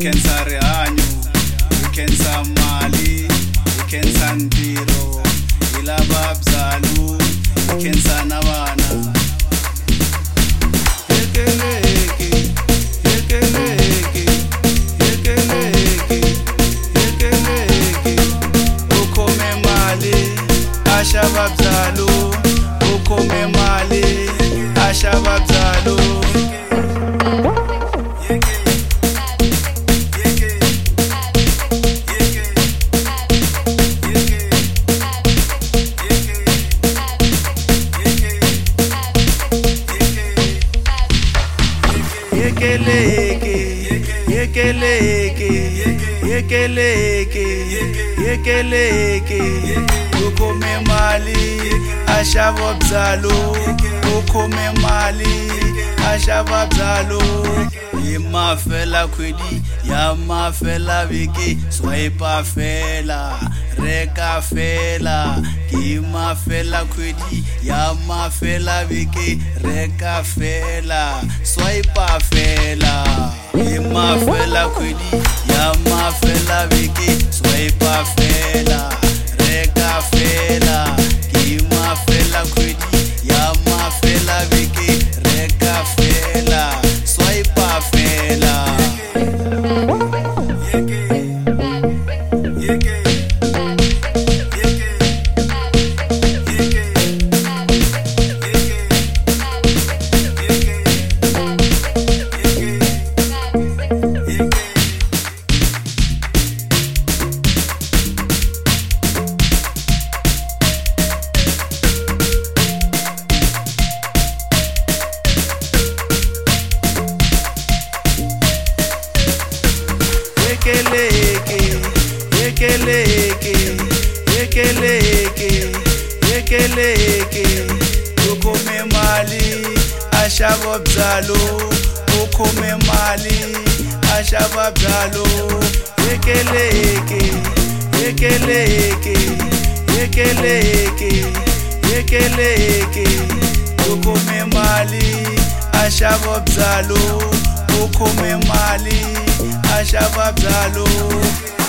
khensa rihanyo, hi khensa mali, hi khensa ntirho, hi lava byalu, hi khensa na vana. Yekeleke, yekeleke, yekeleke, yekeleke, u khome mali, a xava byalu, u khome mali, a xava byalu. Yekeleke, yekeleke, yekeleke, yekeleke, u khome mali, a xava byalu, u khome mali, a xava byalu. Hi mafela khwedi ya mafela viki, swipe fela, reka fela. Hi mafela khwedi ya mafela viki, reka fela, swipe fela. Hi mafela khwedi ya mafela viki, swipe fela, reka fela. Hi mafela khwedi ya mafela viki, reka fela, swipe fela. Yekeleke, yekeleke, yekeleke, u khome mali, a xava byalu, u khome mali, a xava byalu. Yekeleke, yekeleke, yekeleke, yekeleke, u khome mali, a xava byalu, u khome mali, a xava byalu.